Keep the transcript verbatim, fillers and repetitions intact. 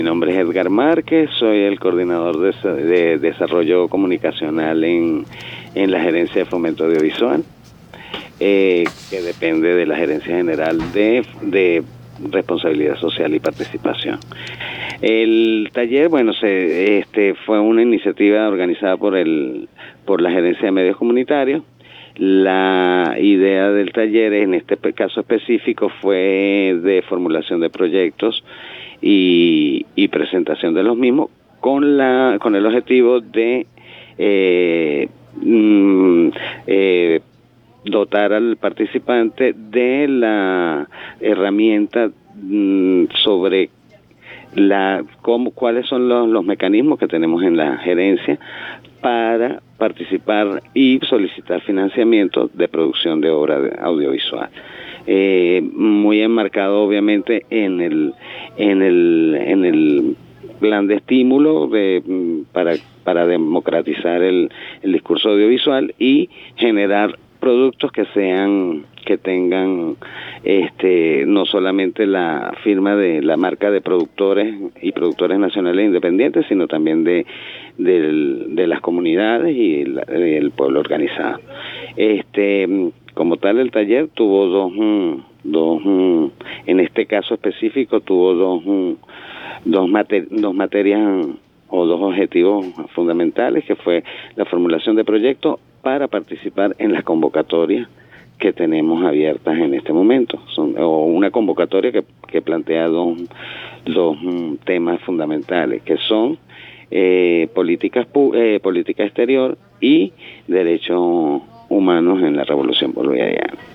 Mi nombre es Edgar Márquez, soy el coordinador de, de desarrollo comunicacional en, en la Gerencia de Fomento Audiovisual, eh, que depende de la Gerencia General de, de Responsabilidad Social y Participación. El taller, bueno, se, este, fue una iniciativa organizada por, el, por la Gerencia de Medios Comunitarios. La idea del taller en este caso específico fue de formulación de proyectos y, y presentación de los mismos con la con el objetivo de eh, mm, eh, dotar al participante de la herramienta mm, sobre la cómo cuáles son los, los mecanismos que tenemos en la gerencia para participar y solicitar financiamiento de producción de obra audiovisual. Eh, muy enmarcado obviamente en el en el en el plan de estímulo de, para para democratizar el, el discurso audiovisual y generar productos que sean que tengan este no solamente la firma de la marca de productores y productores nacionales independientes, sino también de de, de las comunidades y el, el pueblo organizado. Este como tal, el taller tuvo dos dos en este caso específico tuvo dos dos, mater, dos materias o dos objetivos fundamentales, que fue la formulación de proyectos para participar en las convocatorias que tenemos abiertas en este momento. Son, o una convocatoria que, que plantea dos, dos temas fundamentales, que son eh, políticas eh, política exterior y derechos humanos en la Revolución Bolivariana.